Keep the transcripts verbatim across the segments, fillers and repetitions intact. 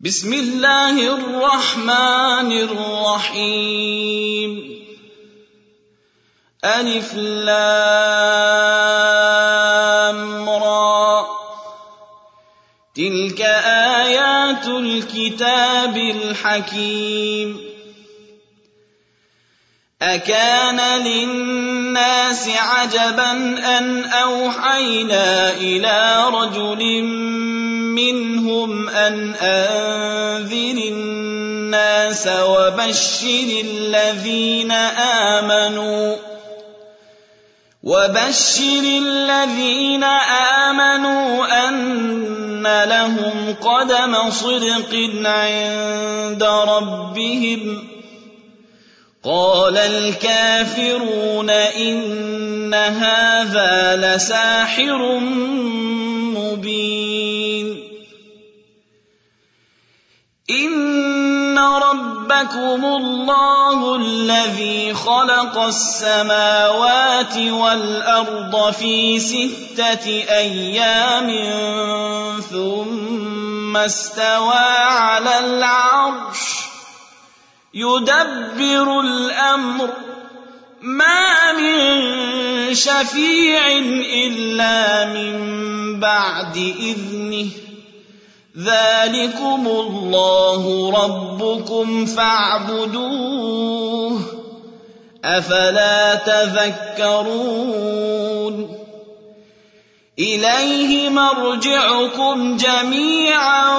بسم الله الرحمن الرحيم ألف لام را تلك آيات الكتاب الحكيم أكان للناس عجبا أن أوحينا إلى رجل منهم أن أنذر الناس وبشر الذين آمنوا وبشر الذين آمنوا أن لهم قدم صدق عند ربهم قال الكافرون إن هذا لساحر مبين إن ربكم الله الذي خلق السماوات والأرض في ستة أيام ثم استوى على العرش يدبر الأمر ما من شفيع إلا من بعد إذنه ذلكم الله ربكم فاعبدوه أفلا تذكرون إليه مرجعكم جميعا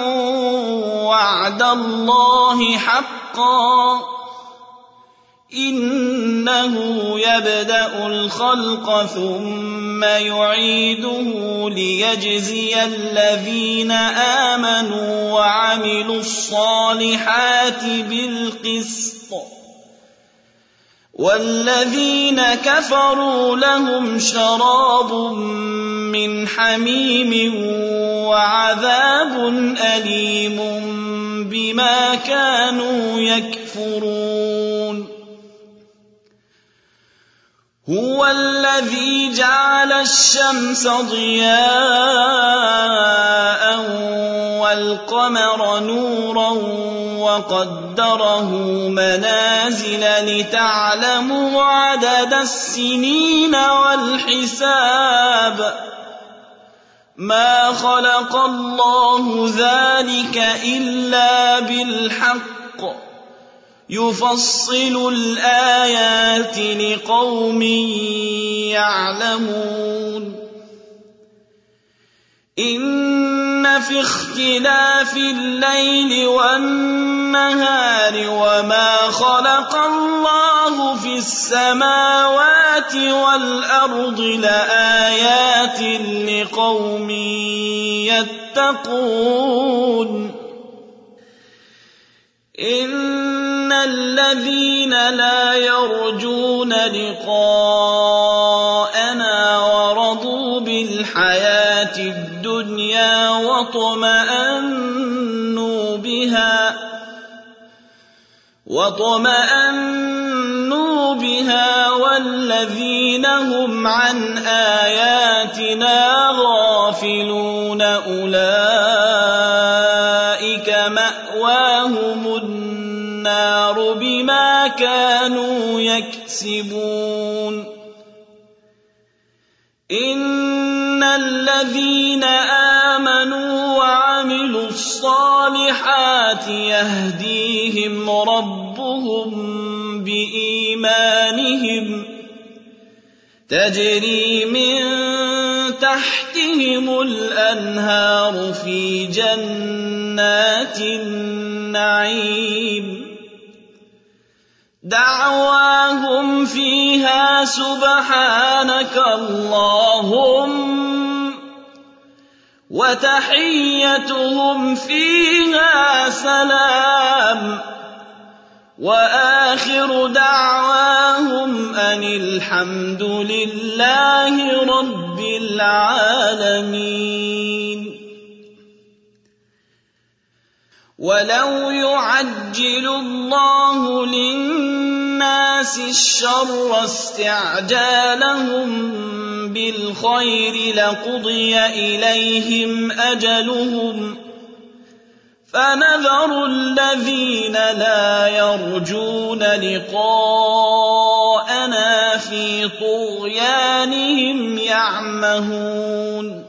وعد الله حقا إنه يبدأ الخلق ثم يعيده ليجزي الذين آمنوا وعملوا الصالحات بالقسط والذين كفروا لهم شراب من حميم وعذاب أليم بما كانوا يكفرون هو الذي جعل الشمس ضياء والقمر نورا وقدره منازل لتعلموا عدد السنين والحساب ما خلق الله ذلك إلا بالحق يفصل الآيات لقوم يعلمون إن في اختلاف الليل والنهار وما خلق الله في السماوات والأرض لآيات لقوم يتقون إن الذين لا يرجون لقاءنا ورضوا بالحياة الدنيا واطمأنوا بها واطمأنوا بها والذين هم عن آياتنا غافلون أولئك مأواهم النار بما كانوا يكسبون إن الذين آمنوا وعملوا الصالحات يهديهم ربهم بإيمانهم تجري من تحتهم الأنهار في جنات النعيم دعواهم فيها سبحانك اللهم وتحيتهم فيها سلام وآخر دعواهم أن الحمد لله رب العالمين ولو يعجل الله للناس الشر استعجالهم بالخير لقضي إليهم أجلهم فنذر الذين لا يرجون لقاءنا في طغيانهم يعمهون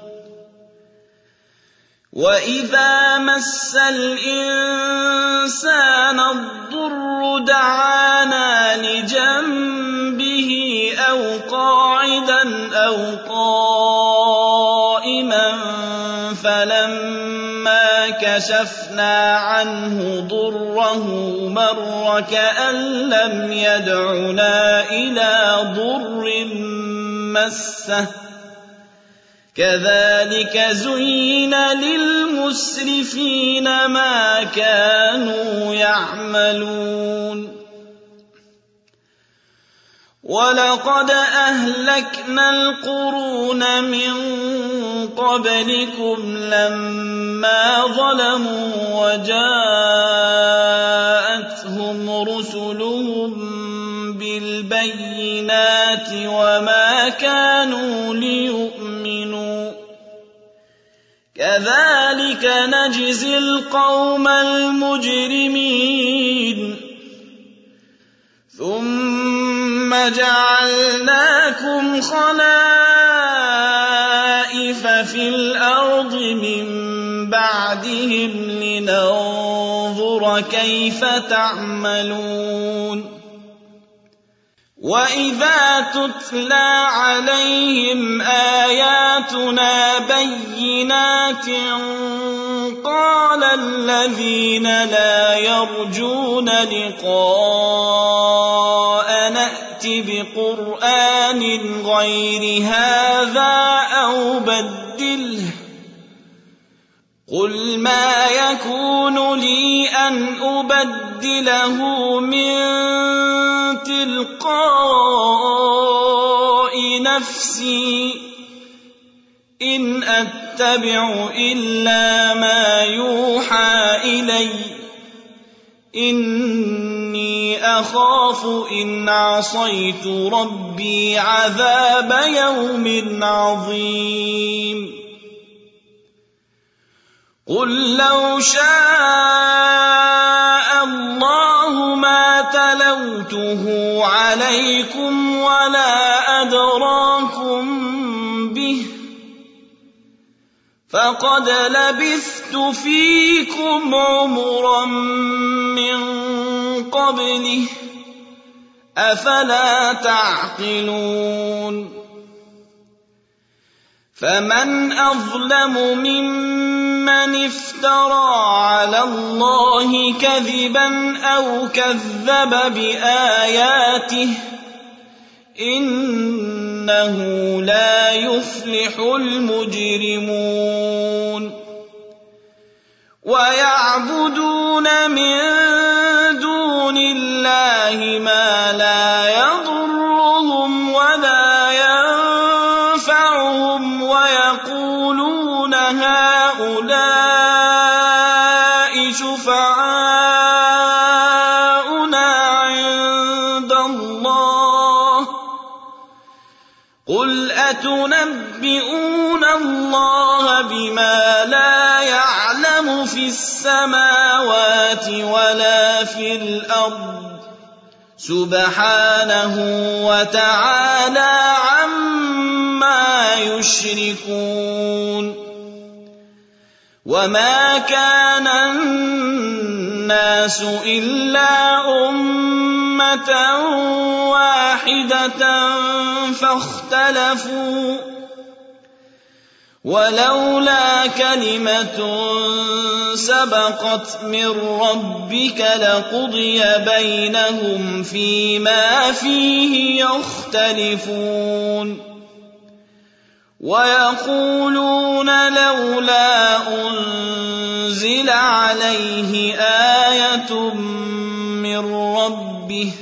وإذا مس الإنسان الضر دعانا لجنبه أو قاعدا أو قائما فلما كشفنا عنه ضره مر كأن لم يدعنا إلى ضر مسه كذلك زين للمسرفين ما كانوا يعملون ولقد أهلكنا القرون من قبلكم لما ظلموا وجاءتهم رسلهم بالبينات وما كانوا ليؤمنوا كذلك نجزي القوم المجرمين ثم جعلناكم خلائف في الأرض من بعدهم لننظر كيف تعملون وإذا تتلى عليهم آياتنا بينات قال الذين لا يرجون لقاء نأت بقرآن غير هذا أو بدله قل ما يكون لي أن أبدله من تلقاء نفسي إن أتبع إلا ما يوحى إلي إني أخاف إن عصيت ربي عذاب يوم عظيم قل لو شاء الله ما تلوته عليكم ولا أدراكم به فقد لبثت فيكم عمرا من قبله أفلا تعقلون فمن أظلم ممن افترى على الله كذبا أو كذب بآياته إنه لا يفلح المجرمون ويعبدون من دون الله ما لا يضرهم ولا ينفعهم ويقولون هؤلاء شفعاؤنا عند الله قل أتنبئون الله بما لا يعلم في السماوات ولا في الأرض سبحانه وتعالى عما يشركون وما كان الناس إلا أمة واحدة فاختلفوا ولولا كلمة سبقت من ربك لقضي بينهم فيما فيه يختلفون ويقولون لولا أنزل عليه آية من ربه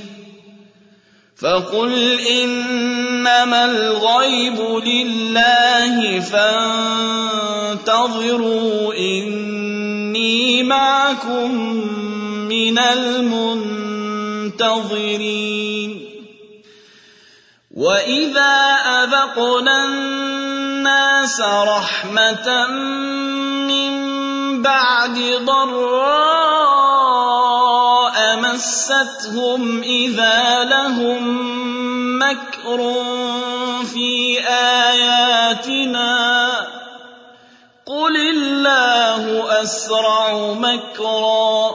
فقل إنما الغيب لله فانتظروا إني معكم من المنتظرين وإذا أذقنا الناس رحمة من بَعْدِ ضَرَّاءَ مَسَّتْهُمْ إِذَا لَهُم مَّكْرٌ فِي آيَاتِنَا ۚ قُلِ اللَّهُ أَسْرَعُ مَكْرًا ۚ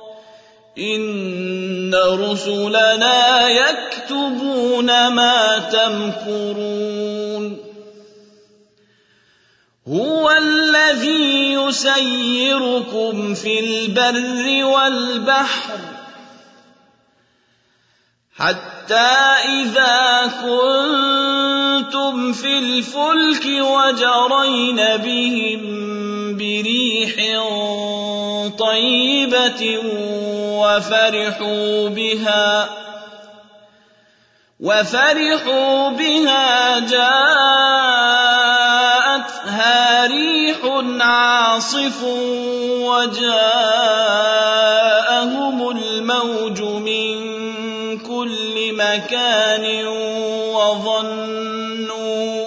إِنَّ رُسُلَنَا يَكْتُبُونَ مَا تَمْكُرُونَ هُوَ الَّذِي يُسَيِّرُكُمْ فِي الْبَرِّ وَالْبَحْرِ حَتَّىٰ إِذَا كُنتُمْ فِي الْفُلْكِ وَجَرَيْنَ بِهِم بِرِيحٍ طَيِّبَةٍ وَفَرِحُوا بِهَا وَفَرِحُوا بِهَا جَاءَتْهَا رِيحٌ عَاصِفٌ وَجَاءَهُمُ الْمَوْجُ مِن كُلِّ مَكَانٍ وَظَنُّوا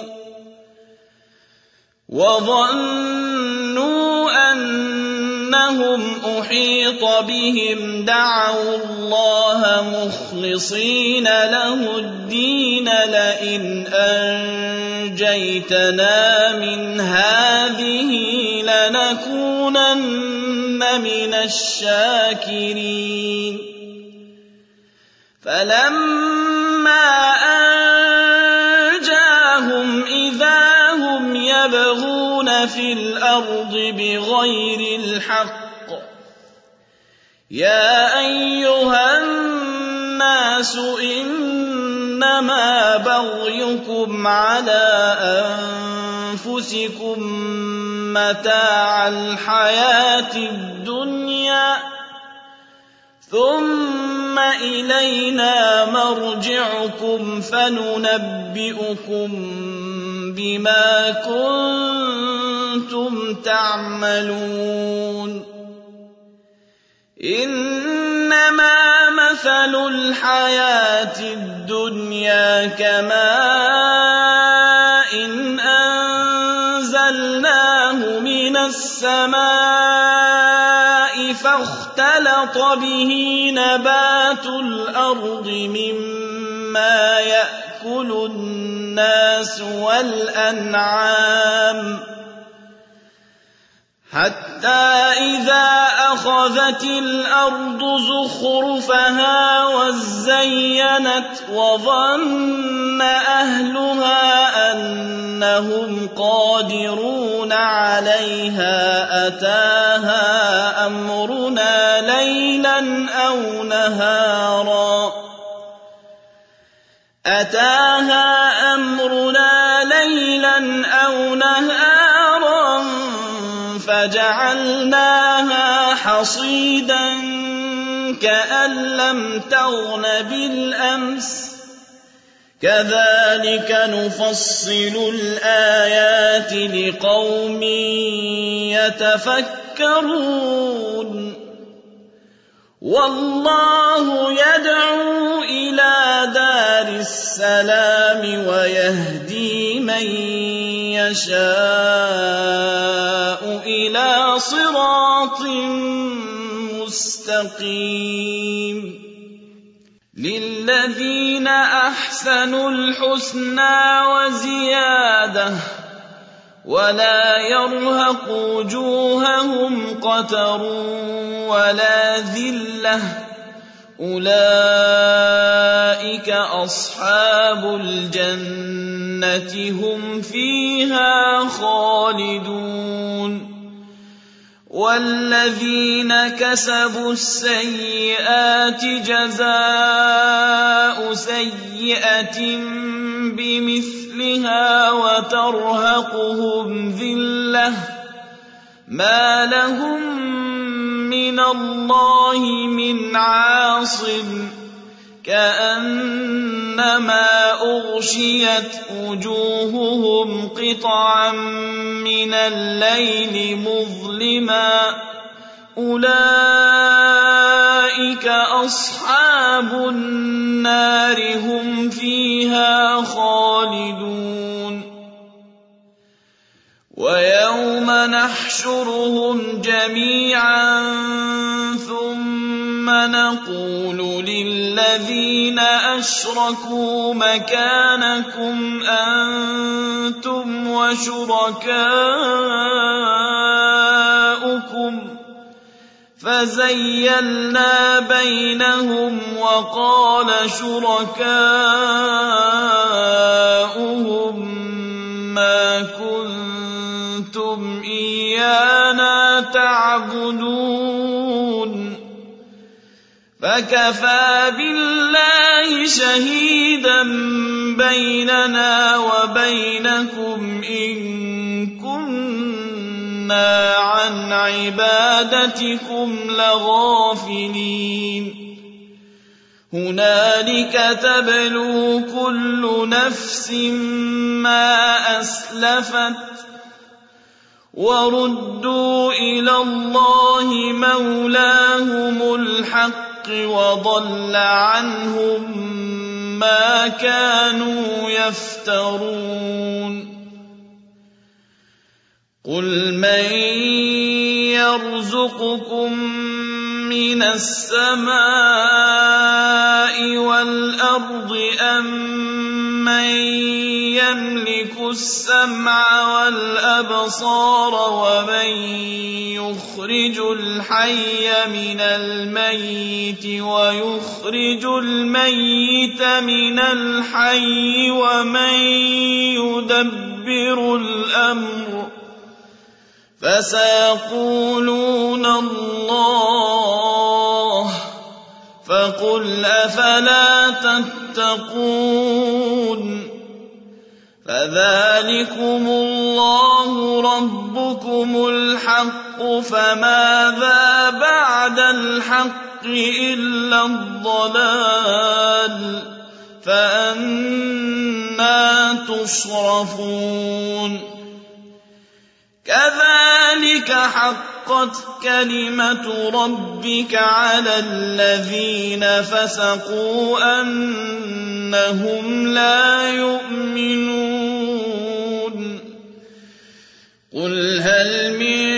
وَظَنُّوا أَنَّهُمْ أُحِيطَ بِهِمْ دَعَوُا اللَّهَ مُخْلِصِينَ لَهُ الدِّينَ لَئِنْ أَنجَيْتَنَا مِنْ هَٰذِهِ لَنَكُونَنَّ مِنَ الشَّاكِرِينَ فَلَمَّا أَنجَاهُمْ إِذَا هُمْ يَبْغُونَ فِي الْأَرْضِ بِغَيْرِ الْحَقِّ ۗ يَا أَيُّهَا النَّاسُ إِنَّمَا بَغْيُكُمْ عَلَىٰ أَنفُسِكُم مَّتَاعَ الْحَيَاةِ الدُّنْيَا ۖ ثُمَّ إِلَيْنَا مَرْجِعُكُمْ فَنُنَبِّئُكُم بِمَا كُنتُمْ تَعْمَلُونَ إِنَّمَا مَثَلُ الْحَيَاةِ الدُّنْيَا كَمَاءٍ أَنزَلْنَاهُ مِنَ السَّمَاءِ فَاخْتَلَطَ بِهِ نَبَاتُ الْأَرْضِ مِمَّا يَأْكُلُ النَّاسُ وَالْأَنْعَامُ حَتَّىٰ إِذَا أَخَذَتِ الْأَرْضُ زُخْرُفَهَا وَازَّيَّنَتْ وَظَنَّ أَهْلُهَا أَنَّهُمْ قَادِرُونَ عَلَيْهَا أَتَاهَا أَمْرُنَا لَيْلًا أَوْ نَهَارًا أَتَاهَا أَمْرُنَا لَيْلًا أَوْ نَهَارًا فَجَعَلْنَاهَا حَصِيدًا كَأَن لَّمْ تَغْنَ بِالْأَمْسِ ۚ كَذَٰلِكَ نُفَصِّلُ الْآيَاتِ لِقَوْمٍ يَتَفَكَّرُونَ وَاللَّهُ يَدْعُو إِلَىٰ دَارِ السَّلَامِ وَيَهْدِي مَن يَشَاءُ إِلَىٰ صِرَاطٍ مُّسْتَقِيمٍ لِلَّذِينَ أَحْسَنُوا الْحُسْنَىٰ وَزِيَادَةٌ وَلَا يَرْهَقُ وُجُوهَهُمْ قَتَرٌ وَلَا ذِلَّةٌ ۚ أُولَٰئِكَ أَصْحَابُ الْجَنَّةِ هُمْ فِيهَا خَالِدُونَ وَالَّذِينَ كَسَبُوا السَّيِّئَاتِ جَزَاءُ سَيِّئَةٍ بِمِثْلِهَا وَتَرْهَقُهُمْ ذِلَّةٌ مَّا لَهُم مِّنَ اللَّهِ مِنْ عَاصِمٍ كَأَنَّمَا أُغْشِيَتْ وُجُوهُهُمْ قِطَعًا مِّنَ اللَّيْلِ مُظْلِمًا ۚ أُولَٰئِكَ أَصْحَابُ النَّارِ هُمْ فِيهَا خَالِدُونَ وَيَوْمَ ونحشرهم جميعا ثم نقول للذين أشركوا مكانكم أنتم وشركاؤكم فزيلنا بينهم وقال شركاؤهم ما كنتم إيانا تعبدون فكفى بالله شهيدا بيننا وبينكم إن كنا عن عبادتكم لغافلين هنالك تبلو كل نفس ما أسلفت وردوا إلى الله مولاهم الحق وضل عنهم ما كانوا يفترون قل من يرزقكم من السماء والأرض أم من يملك السمع والأبصار ومن يخرج الحي من الميت ويخرج الميت من الحي ومن يدبر الأمر فسيقولون الله فقل أفلا تتقون فذلكم الله ربكم الحق فماذا بعد الحق إلا الضلال فأنى تصرفون كذلك حقت كلمة ربك على الذين فسقوا أنهم لا يؤمنون قل هل من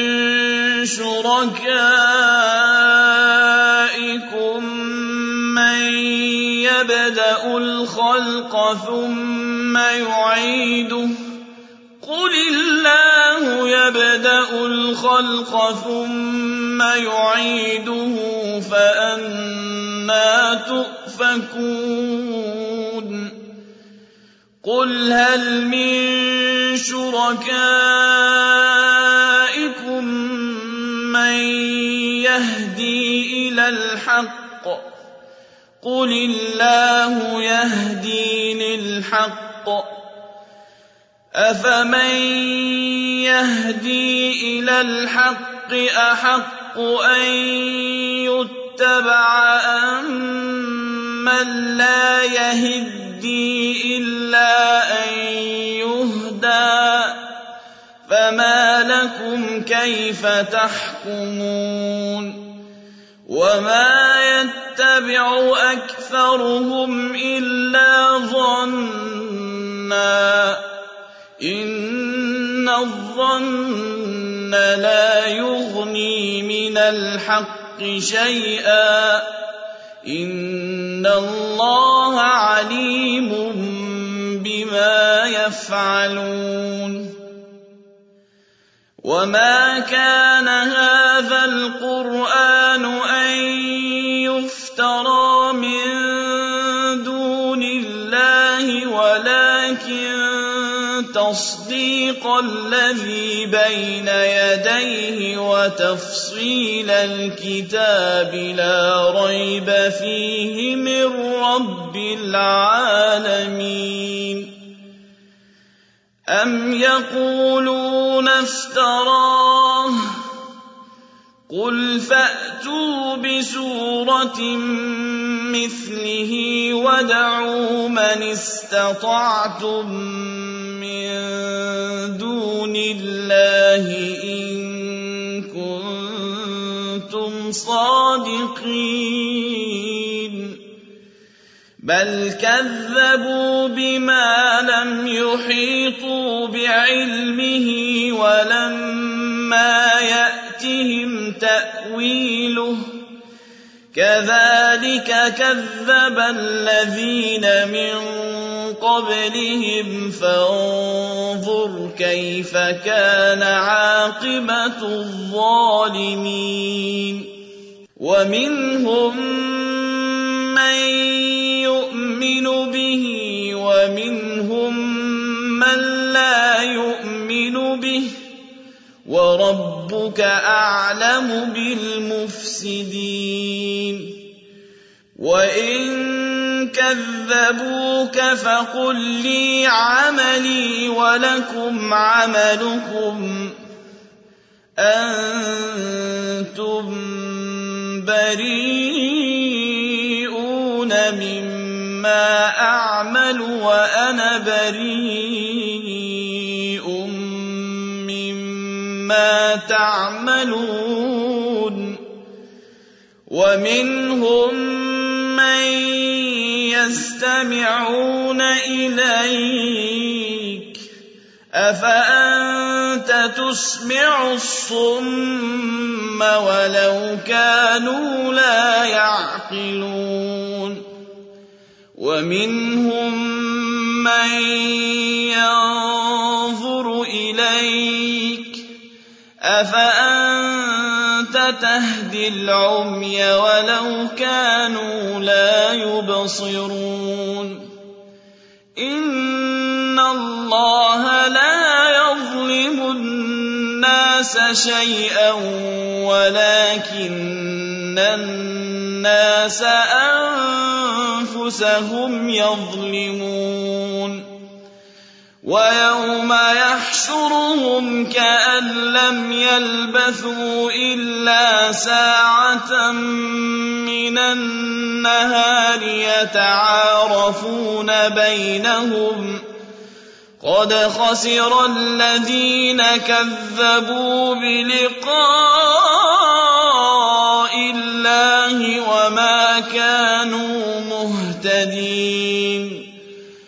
شركائكم من يبدأ الخلق ثم يعيده قل الله يبدأ الخلق ثم يعيده فأنى تؤفكون قل هل من شركائكم من يهدي إلى الحق قل الله يهدي للحق أفمن يهدي إلى الحق أحق أن يتبع أمن لا يهدي إلا أن يهدى فما لكم كيف تحكمون وما يتبع أكثرهم إلا ظنّا إن الظن لا يغني من الحق شيئا إن الله عليم بما يفعلون وما كان هذا القرآن أن يفترى من دون الله ولكن تصديق الذي بين يديه وتفصيل الكتاب لا ريب فيه من رب العالمين أم يقولون افتراه قل فأتوا بسورة مثله وادعوا من استطعتم من دون الله إن كنتم صادقين بل كذبوا بما لم يحيطوا بعلمه ولما ما يأتهم تأويله كذلك كذب الذين من قبلهم فانظر كيف كان عاقبة الظالمين ومنهم من يؤمن به ومنهم من لا يؤمن به وربك أعلم بالمفسدين وإن كذبوك فقل لي عملي ولكم عملكم أنتم بريئون مما أعمل وأنا بريء مما تعملون ومنهم من يستمعون إليك أفأنت تسمع الصم ولو كانوا لا يعقلون ومنهم من ينظر إليك أفأنت تهدي العمي ولو كانوا لا يبصرون إن الله لا يظلم الناس شيئا ولكن الناس أنفسهم يظلمون ويوم يحشرهم كأن لم يلبثوا إلا ساعة من النهار يتعارفون بينهم قد خسر الذين كذبوا بلقاء الله وما كانوا مهتدين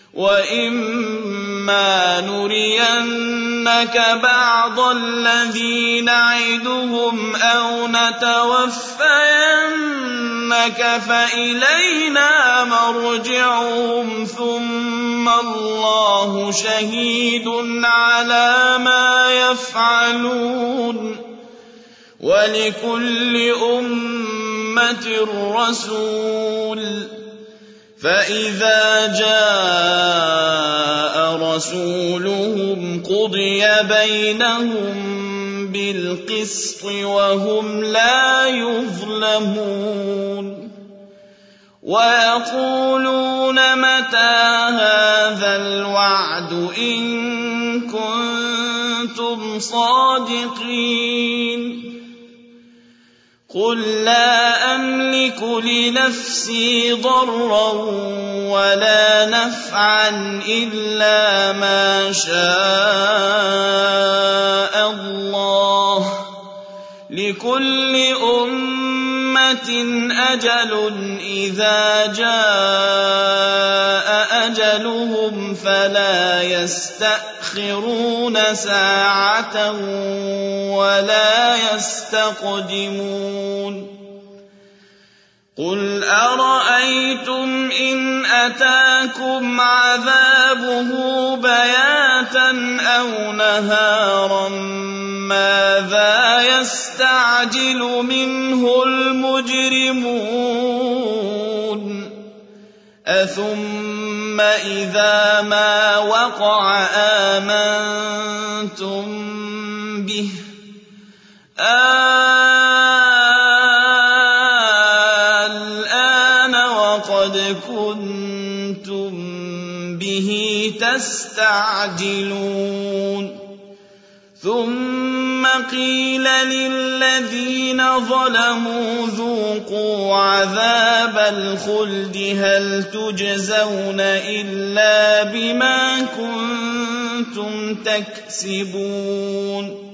وإما نرينك بعض الذي نعدهم أو نتوفينك فإلينا مرجعهم ثم الله شهيد على ما يفعلون ولكل أمة رسول فإذا جاء رسولهم قضي بينهم بالقسط وهم لا يظلمون ويقولون متى هذا الوعد إن كنتم صادقين قل لا أملك لنفسي ضرا ولا نفعا إلا ما شاء الله لكل أمة أجل إذا جاء أجلهم فلا يستأخرون ساعة ولا يستقدمون قل أرأيتم إن أتاكم عذابه بياتا أو نهارا ماذا يستعجل منه المجرمون أثم إذا ما وقع آمنتم به الآن وقد كنتم به تستعجلون ثم قيل للذين ظلموا ذوقوا عذاب الخلد هل تجزون إلا بما كنتم تكسبون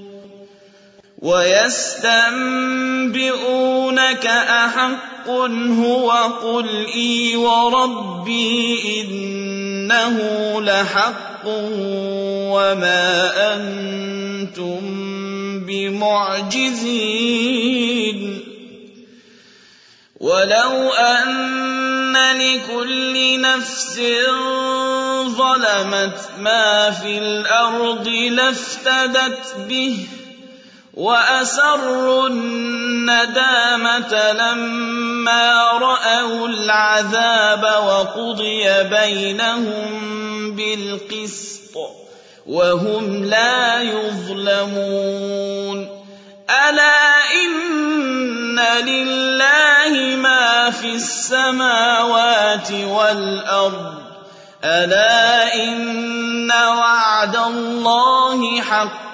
ويستنبئونك أحق هو قل إي وربي إنه لحق وما أنتم بمعجزين ولو أن لكل نفس ظلمت ما في الأرض لافتدت به وأسروا الندامة لما رأوا العذاب وقضي بينهم بالقسط وهم لا يظلمون ألا إن لله ما في السماوات والأرض ألا إن وعد الله حق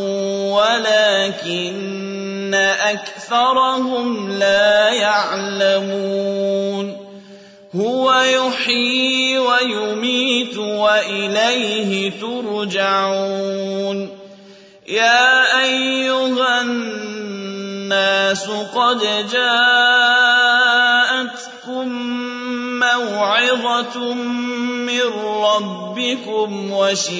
ولكن أكثرهم لا يعلمون هو يحيي ويميت وإليه ترجعون يا أيها الناس قد جاءتكم موعظة من ربكم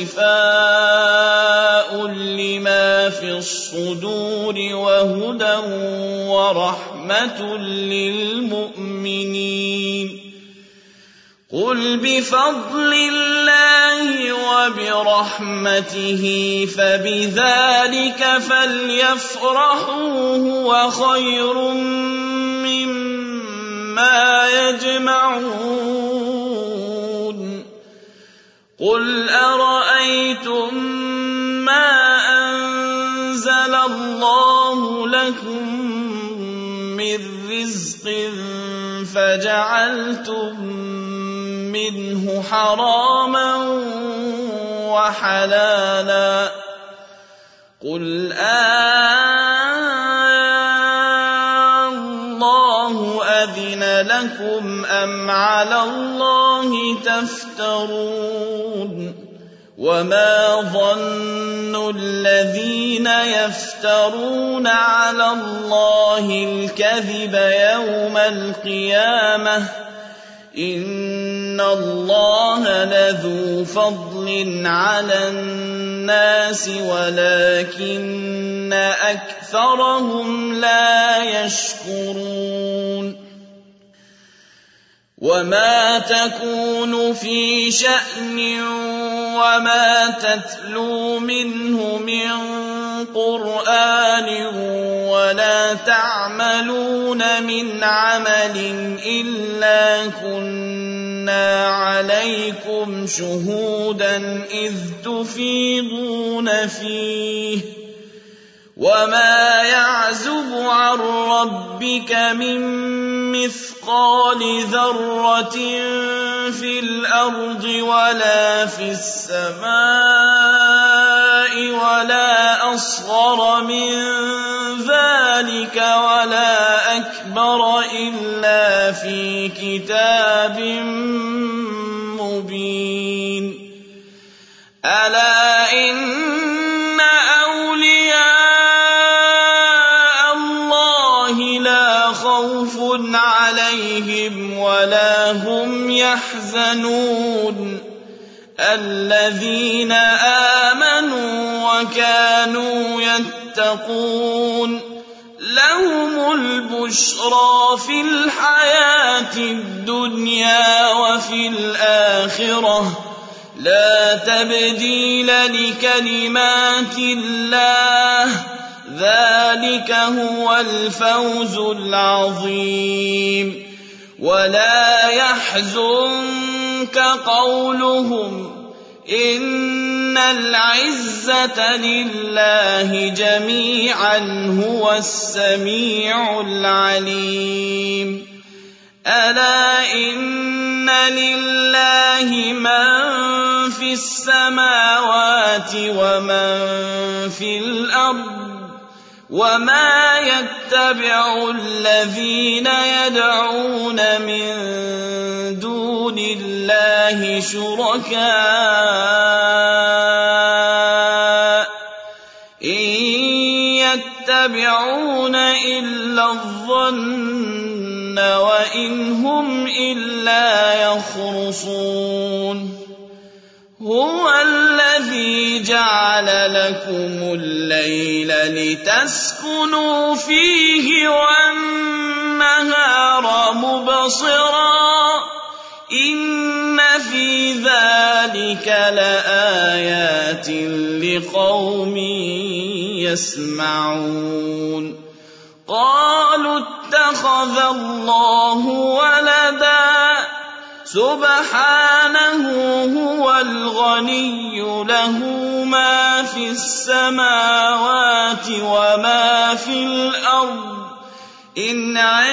وشفاء لما في الصدور وهدى ورحمة للمؤمنين قل بفضل الله وبرحمته فبذلك فليفرحوا هو خير مما يجمعون قل أرأيتم ما أنزل الله لكم من رزق فجعلتم منه حراما وحلالا قل الله أذن لكم أم على الله تفترون وما ظن الذين يفترون على الله الكذب يوم القيامة إن الله لذو فضل على الناس ولكن أكثرهم لا يشكرون وما تكون في شأن وما تتلو منه من قرآن ولا تعملون من عمل إلا كنا عليكم شهودا إذ تفيضون فيه وما يعزب عن ربك من مثقال ذرة في الأرض ولا في السماء ولا أصغر من ذلك ولا أكبر إلا في كتاب مبين ألا إن عليهم ولا هم يحزنون الذين آمنوا وكانوا يتقون لهم البشرى في الحياة الدنيا وفي الآخرة لا تبديل لكلمات الله ذلك هو الفوز العظيم ولا يحزنك قولهم إن العزة لله جميعا هو السميع العليم ألا إن لله من في السماوات ومن في الأرض وما يتبع الذين يدعون من دون الله شركاء إن يتبعون إلا الظن وإن هم إلا يخرصون هُوَ الَّذِي جَعَلَ لَكُمُ اللَّيْلَ لِتَسْكُنُوا فِيهِ وَالنَّهَارَ مُبْصِرًا ۚ إِنَّ فِي ذَٰلِكَ لَآيَاتٍ لِّقَوْمٍ يَسْمَعُونَ قَالُوا اتَّخَذَ اللَّهُ وَلَدًا ۗ سُبْحَانَهُ هُوَ الْغَنِيُّ لَهُ مَا فِي السَّمَاوَاتِ وَمَا فِي الْأَرْضِ ۚ إِنْ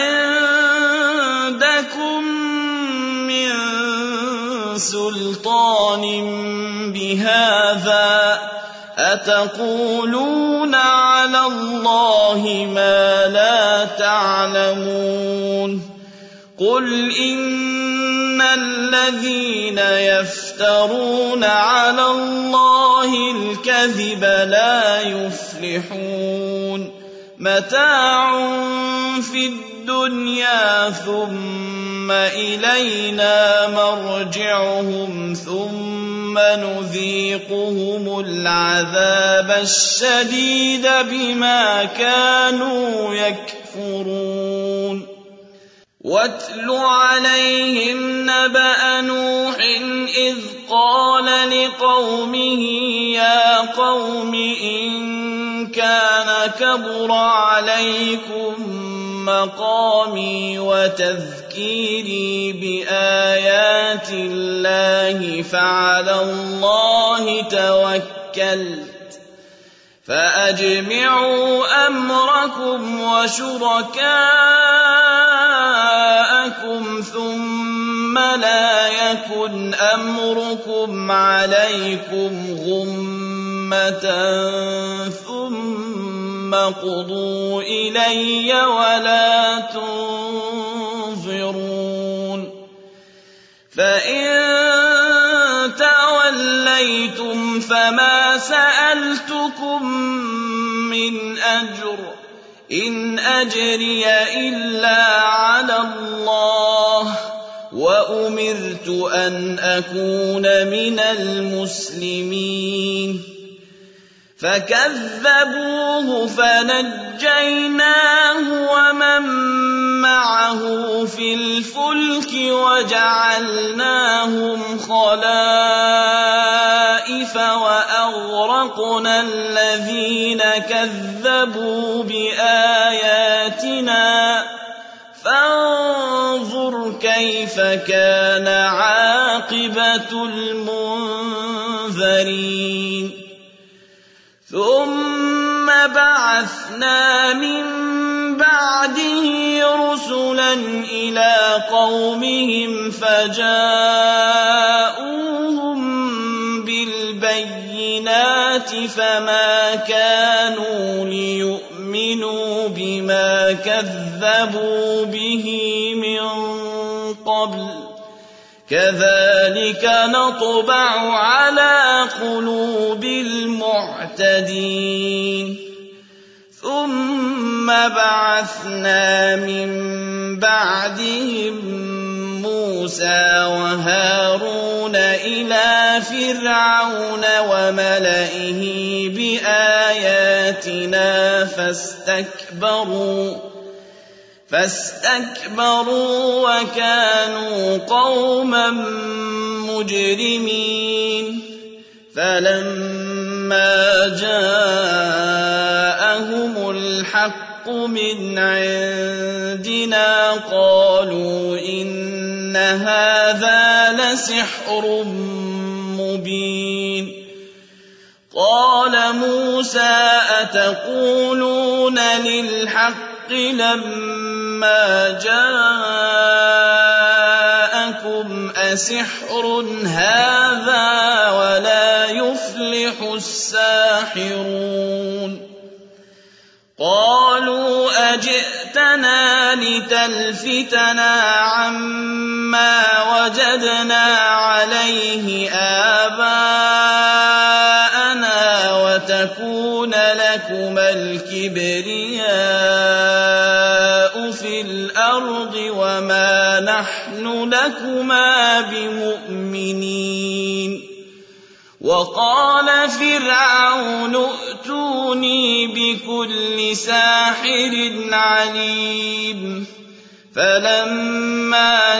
عِندَكُم مِّن سُلْطَانٍ بِهَٰذَا ۚ أَتَقُولُونَ عَلَى اللَّهِ مَا لَا تَعْلَمُونَ قُلْ إِنَّ الَّذِينَ يَفْتَرُونَ عَلَى اللَّهِ الْكَذِبَ لَا يُفْلِحُونَ مَتَاعٌ فِي الدُّنْيَا ثُمَّ إِلَيْنَا مَرْجِعُهُمْ ثُمَّ نُذِيقُهُمُ الْعَذَابَ الشَّدِيدَ بِمَا كَانُوا يَكْفُرُونَ وَاتْلُ عَلَيْهِمْ نَبَأَ نُوحٍ إِذْ قَالَ لِقَوْمِهِ يَا قَوْمِ إِن كَانَ كَبُرَ عَلَيْكُم مَّقَامِي وَتَذْكِيرِي بِآيَاتِ اللَّهِ فَعَلَى اللَّهِ تَوَكَّلْتُ فَأَجْمِعُوا أَمْرَكُمْ وَشُرَكَاءَكُمْ ثُمَّ لَا يَكُنْ أَمْرُكُمْ عَلَيْكُمْ غُمَّةً ثُمَّ اقْضُوا إِلَيَّ وَلَا تُنظِرُونِ فَإِن تَوَلَّيْتُمْ فَمَا سَأَلْتُكُم مِّنْ أَجْرٍ ۖ إِنْ أَجْرِيَ إِلَّا عَلَى اللَّهِ ۖ وَأُمِرْتُ أَنْ أَكُونَ مِنَ الْمُسْلِمِينَ فَكَذَّبُوهُ فَنَجَّيْنَاهُ وَمَن مَّعَهُ فِي الْفُلْكِ وَجَعَلْنَاهُمْ خَلَائِفَ وَأَغْرَقْنَا الَّذِينَ كَذَّبُوا بِآيَاتِنَا ۖ فَانظُرْ كَيْفَ كَانَ عَاقِبَةُ الْمُنذَرِينَ ثُمَّ بَعَثْنَا مِن بَعْدِهِ رُسُلًا إِلَىٰ قَوْمِهِمْ فَجَاءُوهُم بِالْبَيِّنَاتِ فَمَا كَانُوا لِيُؤْمِنُوا بِمَا كَذَّبُوا بِهِ مِن قَبْلُ ۚ كَذَٰلِكَ نَطْبَعُ عَلَىٰ قُلُوبِ الْمُعْتَدِينَ ثُمَّ بَعَثْنَا مِن بَعْدِهِم مُّوسَىٰ وَهَارُونَ إِلَىٰ فِرْعَوْنَ وَمَلَئِهِ بِآيَاتِنَا فَاسْتَكْبَرُوا فَاسْتَكْبَرُوا وَكَانُوا قَوْمًا مُّجْرِمِينَ فَلَمَّا جَاءَهُمُ الْحَقُّ مِنْ عِندِنَا قَالُوا إِنَّ هَٰذَا لَسِحْرٌ مُّبِينٌ قَالَ مُوسَىٰ أَتَقُولُونَ لِلْحَقِّ لَمَّا جَاءَكُمْ أَسِحْرٌ هَٰذَا وَلَا يُفْلِحُ السَّاحِرُونَ قَالُوا أَجِئْتَنَا لِتَلْفِتَنَا عَمَّا وَجَدْنَا عَلَيْهِ آبَاءَنَا وَتَكُونَ لَكُمَا الْكِبْرِيَاءُ فِي الْأَرْضِ وَمَا نَحْنُ لَكُمَا بِمُؤْمِنِينَ وقال فرعون ائتوني بكل ساحر عليم فلما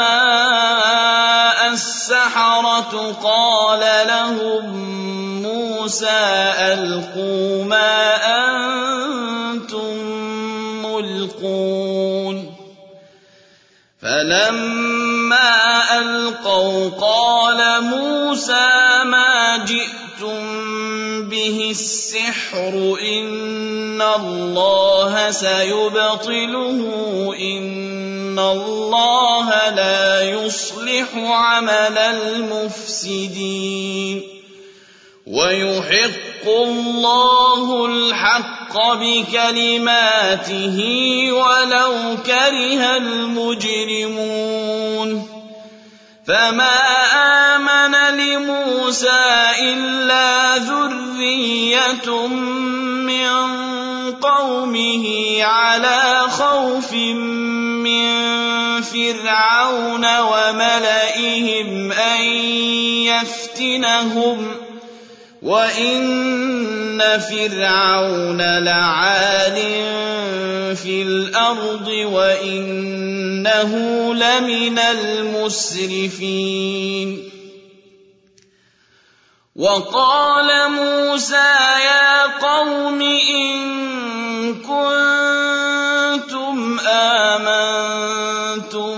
جاء السحرة قال لهم موسى ألقوا ما أنتم ملقون فلما ألقوا قال موسى ما جئتم به السحر إن الله سيبطله إن الله لا يصلح عمل المفسدين ويحق الله الحق بكلماته ولو كره المجرمون فما آمن لموسى إلا ذرية من قومه على خوف من فرعون وملئهم أن يفتنهم وإن فرعون لعال في الأرض وإنه لمن المسرفين وقال موسى يا قوم إن كنتم آمنتم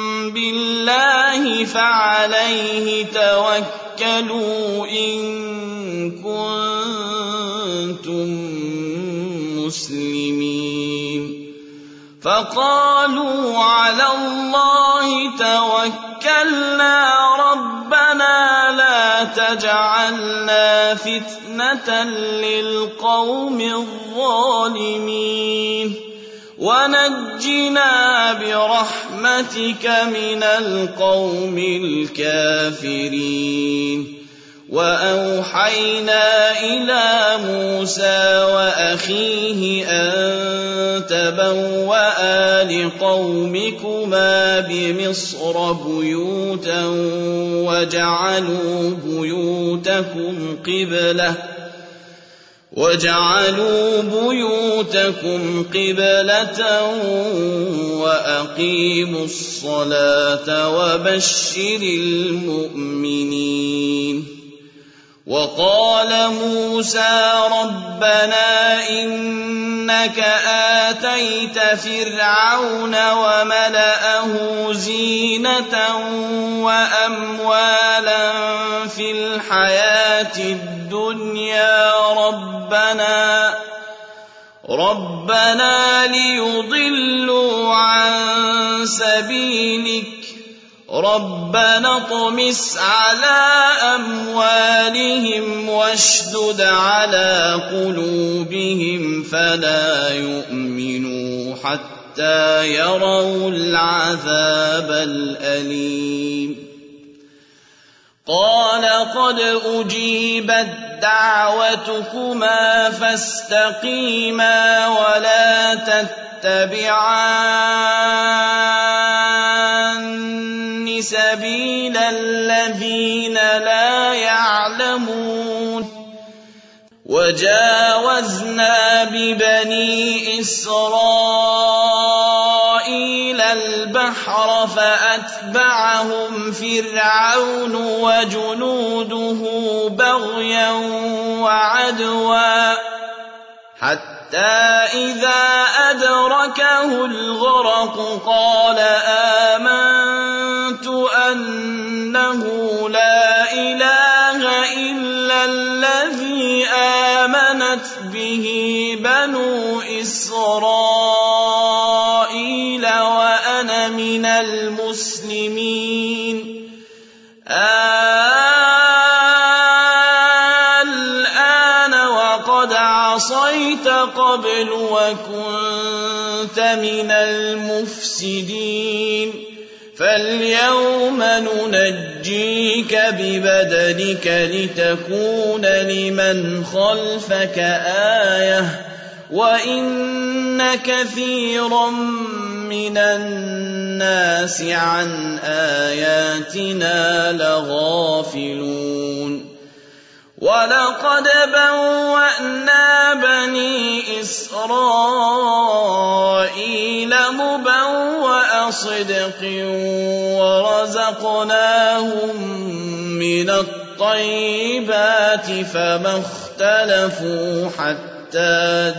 بالله فعليه توكلوا إن كنتم مسلمين فقالوا على الله توكلنا ربنا لا تجعلنا فتنة للقوم الظالمين ونجنا برحمتك من القوم الكافرين وأوحينا إلى موسى وأخيه أن تبوأ لقومكما بمصر بيوتا وجعلوا بيوتكم قبلة وجعلوا بيوتكم قبلة وأقيموا الصلاة وبشر المؤمنين وقال موسى ربنا إنك آتيت فرعون وملأه زينة وأموالا في الحياة الدنيا ربنا ربنا ليضلوا عن سبيلك ربنا اطمس على أموالهم واشدد على قلوبهم فلا يؤمنوا حتى يروا العذاب الأليم قال قد أجيبت دعوتكما فاستقيما ولا تتبعان سبيل الذين لا يعلمون وجاوزنا ببني إسرائيل البحر فأتبعهم فرعون وجنوده بغيا وعدوا حتى إذا أدركه الغرق قال آمنت أنه لا إله إلا الذي آمنت به بنو إسرائيل وأنا من المسلمين الآن وقد عصيت قبل وكنت من المفسدين فاليوم ننجيك ببدنك لتكون لمن خلفك آية وإن كثيرا من الناس عن آياتنا لغافلون وَلَقَدْ بَوَّأْنَا بَنِي إِسْرَائِيلَ مُبَوَّأَ صِدْقٍ وَرَزَقْنَاهُم مِّنَ الطَّيِّبَاتِ فَمَا اخْتَلَفُوا حَتَّىٰ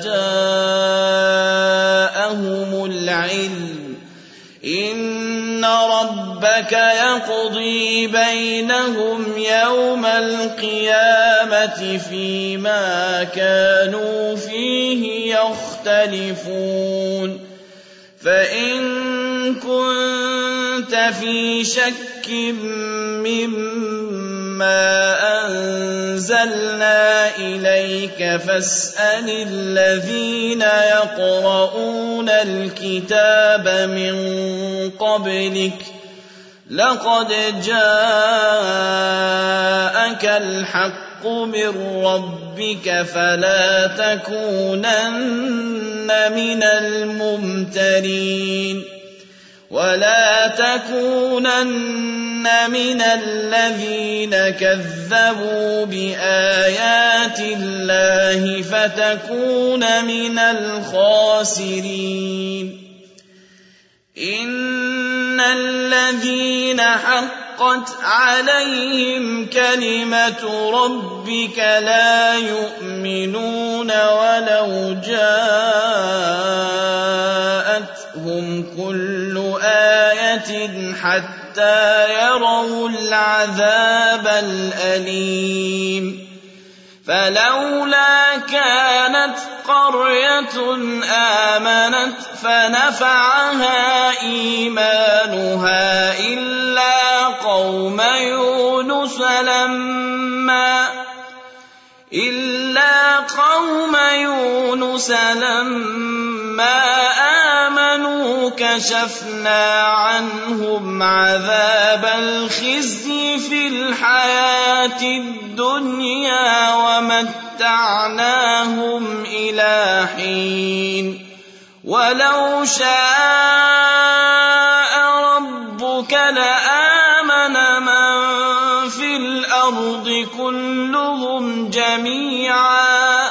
جَاءَهُمُ الْعِلْمُ ۚ إِنَّ رَبَّكَ يَقْضِي بَيْنَهُمْ يَوْمَ الْقِيَامَةِ فِيمَا كَانُوا فِيهِ يَخْتَلِفُونَ فَإِن كُنتَ فِي شَكٍّ مِّمَّا أَنزَلْنَا إِلَيْكَ فَاسْأَلِ الَّذِينَ يَقْرَءُونَ الْكِتَابَ مِن قَبْلِكَ ۚ لَقَدْ جَاءَكَ الْحَقُّ مِن رَّبِّكَ فَلَا تَكُونَنَّ مِنَ الْمُمْتَرِينَ وَلَا تَكُونَنَّ مِنَ الَّذِينَ كَذَّبُوا بِآيَاتِ اللَّهِ فَتَكُونَ مِنَ الْخَاسِرِينَ إِنَّ الَّذِينَ حَقَّتْ عَلَيْهِمْ كَلِمَةُ رَبِّكَ لَا يُؤْمِنُونَ وَلَوْ جَاءَتْهُمْ كُلُّ آيَةٍ حَتَّىٰ يَرَوُا الْعَذَابَ الْأَلِيمَ فَلَوْلَا كَانَتْ قَرْيَةٌ آمَنَتْ فَنَفَعَهَا إِيمَانُهَا إِلَّا قَوْمَ يُونُسَ لَمَّا إِلَّا قَوْمَ يُونُسَ لَمَّا آمَنُوا كَشَفْنَا عَنْهُمْ عَذَابَ الْخِزْيِ فِي الْحَيَاةِ الدُّنْيَا وَمَتَّعْنَاهُمْ إِلَىٰ حِينٍ وَلَوْ شَاءَ رَبُّكَ لَآمَنَ مَن فِي الْأَرْضِ كُلُّهُمْ جَمِيعًا ۚ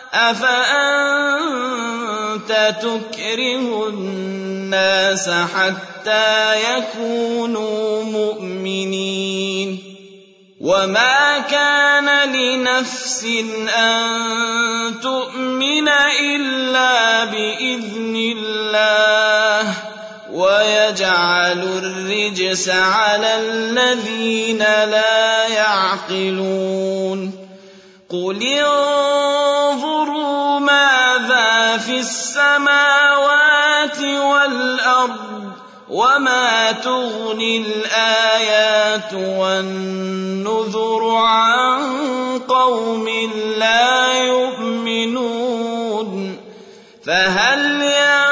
أَفَأَنتَ تُكْرِهُ النَّاسَ حَتَّىٰ يَكُونُوا مُؤْمِنِينَ وَمَا كَانَ لِنَفْسٍ أَن تُؤْمِنَ إِلَّا بِإِذْنِ اللَّهِ ۚ وَيَجْعَلُ الرِّجْسَ عَلَى الَّذِينَ لَا يَعْقِلُونَ قُلِ انظُرُوا مَاذَا فِي السَّمَاوَاتِ وَالْأَرْضِ وَمَا تُغْنِي الْآيَاتُ وَالنُّذُرُ عَن قَوْمٍ لَّا يُؤْمِنُونَ فَهَلْ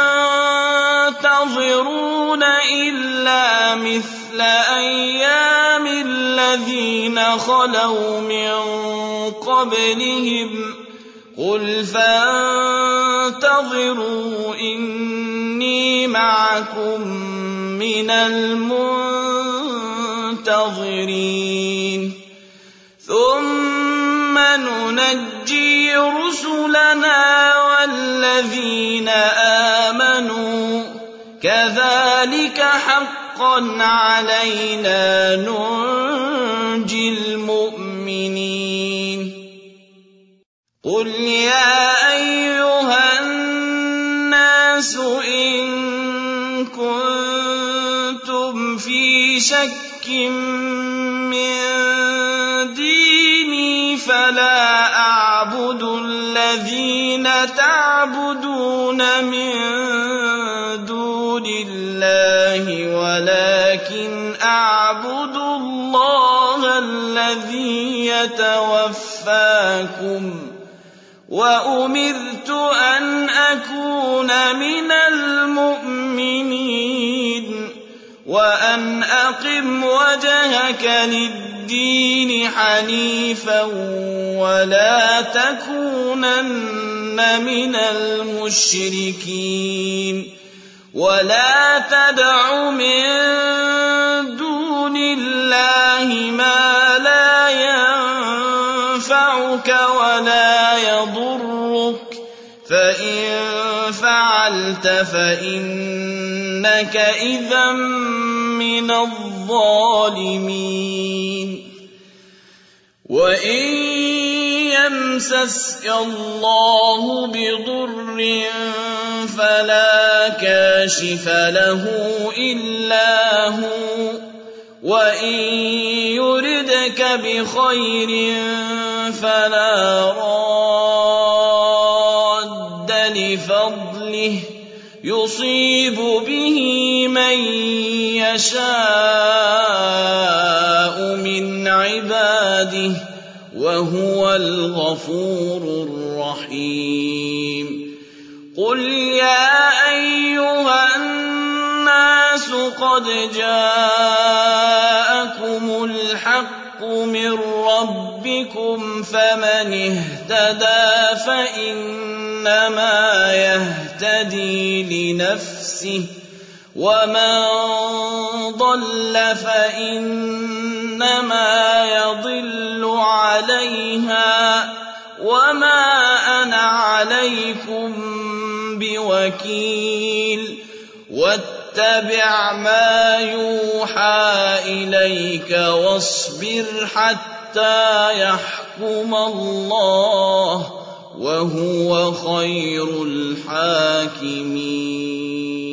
يَنتَظِرُونَ إِلَّا مِثْلَ أَيَّامِ الَّذِينَ خَلَوْا مِن قَبْلِهِمْ ۚ قُلْ فَانتَظِرُوا إِنِّي مَعَكُم مِّنَ الْمُنتَظِرِينَ ثُمَّ نُنَجِّي رُسُلَنَا وَالَّذِينَ آمَنُوا ۚ كَذَٰلِكَ حَقًّا عَلَيْنَا نُنجِي الْمُؤْمِنِينَ قُلْ يَا أَيُّهَا النَّاسُ إِن كُنتُمْ فِي شَكٍّ مِّن دِينِي فَلَا أَعْبُدُ الَّذِينَ تَعْبُدُونَ مِن دُونِ اللَّهِ وَلَٰكِنْ أَعْبُدُ اللَّهَ الَّذِي يَتَوَفَّاكُمْ ۖ وَأُمِرْتُ أَنْ أَكُونَ مِنَ الْمُؤْمِنِينَ وَأَنْ أَقِمْ وَجْهَكَ لِلدِّينِ حَنِيفًا وَلَا تَكُونَنَّ مِنَ الْمُشْرِكِينَ وَلَا تَدْعُ مِن دُونِ اللَّهِ مَا لَا يَنفَعُكَ فعلت فإنك إذا من الظالمين وإن يمسسك الله بضر فلا كاشف له إلا هو وإن يردك بخير فلا راد لفضله يصيب به من يشاء من عباده وهو الغفور الرحيم قل يا أيها الناس قد جاءكم الحق من ربكم فمن اهتدى فإنما يهتدي لنفسه ومن ضل فإنما يضل عليها وما أنا عليكم بوكيل واتبع ما يوحى إليك واصبر حتى يحكم الله وهو خير الحاكمين